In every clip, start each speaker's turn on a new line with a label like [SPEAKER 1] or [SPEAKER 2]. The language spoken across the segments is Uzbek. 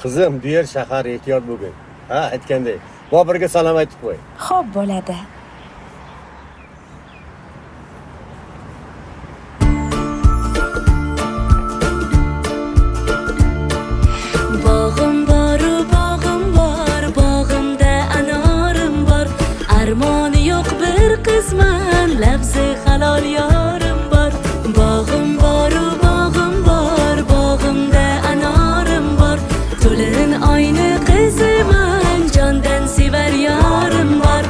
[SPEAKER 1] Qizim, bu yer shahar, ehtiyot bo'lgin. Ha, aytgandek. Bobirga salom aytib qo'y.
[SPEAKER 2] Xo'p bo'ladi.
[SPEAKER 3] Bog'im bor, bog'imda anorim bor. Armoni yo'q bir qizman, labzi halol yorim bor. Bog'im bor, bog'imda anorim bor. To'lin oyni qiziman, jondan sevar yorim bor.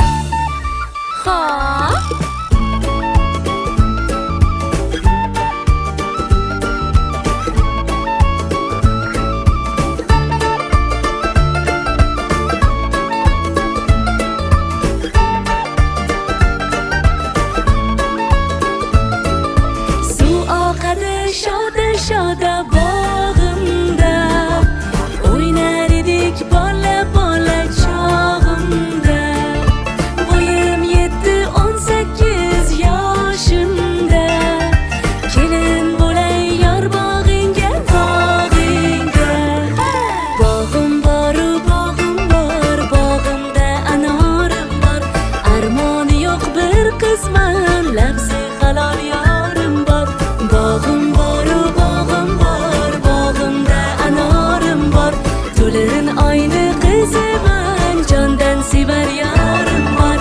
[SPEAKER 3] Xo'p. Shoda bog'imda o'ynar edik bola chog'imda. Bo'yim 7-18 yoshimda. Kelin bo'lay yor bog'ingga. Bog'im bor, bog'imda anorim bor. Armoni yo'q bir qizman, labzi halol yorim bor. Bog'im To'lin oyni qiziman, jondan sevar yorim bor.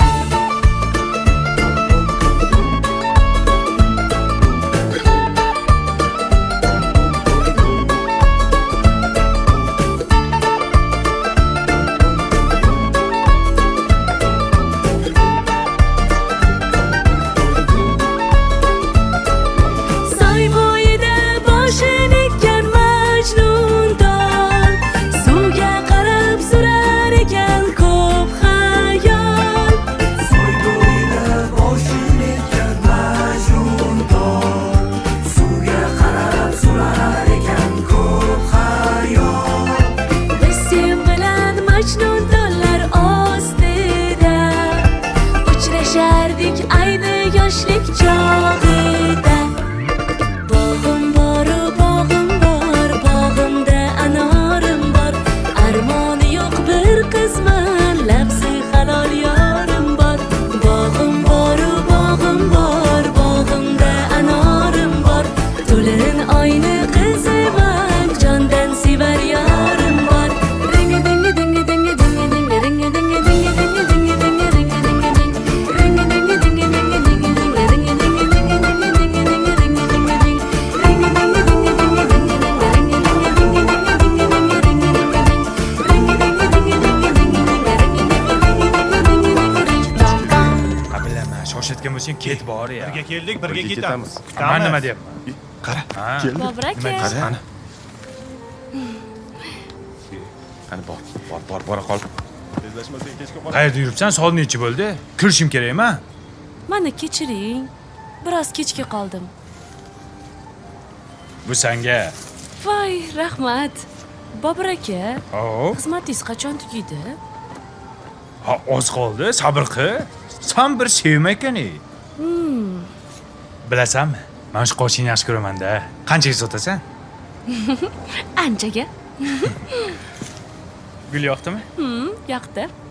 [SPEAKER 3] Soy bo'yida boshini ekkan Majnun dor. Suvga qarab surar ekan ko'p xayol.
[SPEAKER 4] Soy bo'yida boshini ekkan Majnun dor. Suvga qarab surar ekan ko'p xayol.
[SPEAKER 3] Biz sen bilan Majnun dollar ostida uchrashardik ayni yoshlik chog'ida. Bog'im bor, bog'imda anorim bor. Armoni yo'q bir qizman, labzi halol yorim bor. Bog'im bor, bog'imda anorim bor. To'lin oyni qiziman, jondan sevar yorim bor. Ringi dingi dingi dingi dingi dingi ringi dingi dingi dingi dingi dingi ringi dingi dingi ringi dingi dingi dingi dingi ringi dingi dingi dingi dingi ringi dingi dingi dingi ringi dingi dingi dingi dingi ringi
[SPEAKER 5] Bilaman, shoshayotgan bo'lsang ket bor ya.
[SPEAKER 6] Birga keldik, birga ketamiz.
[SPEAKER 5] Men nima deyapman?
[SPEAKER 4] Qara,
[SPEAKER 5] Ha.
[SPEAKER 4] keldi.
[SPEAKER 3] Bobur aka.
[SPEAKER 4] Qara, ana. Qani bora qol. Tezlashmasang kechga qol.
[SPEAKER 5] Qayerda yuribsan? Soat nechi bo'ldi? Kirishim kerakmi?
[SPEAKER 3] Mani kechiring. Biroz kechga qoldim.
[SPEAKER 5] Bu senga.
[SPEAKER 3] Voy, rahmat. Bobur aka,
[SPEAKER 5] Hop.
[SPEAKER 3] xizmatingiz qachon tugaydi?
[SPEAKER 5] Ha, oz qoldi, sabr qil. Sen bir sevma ekan-ey. Bilasanmi? Men shu qoshingni yaxshi ko'raman-da. Qanchaga sotasan?
[SPEAKER 3] Anchaga.
[SPEAKER 5] Gul yoqdimi?
[SPEAKER 3] Yoqdi.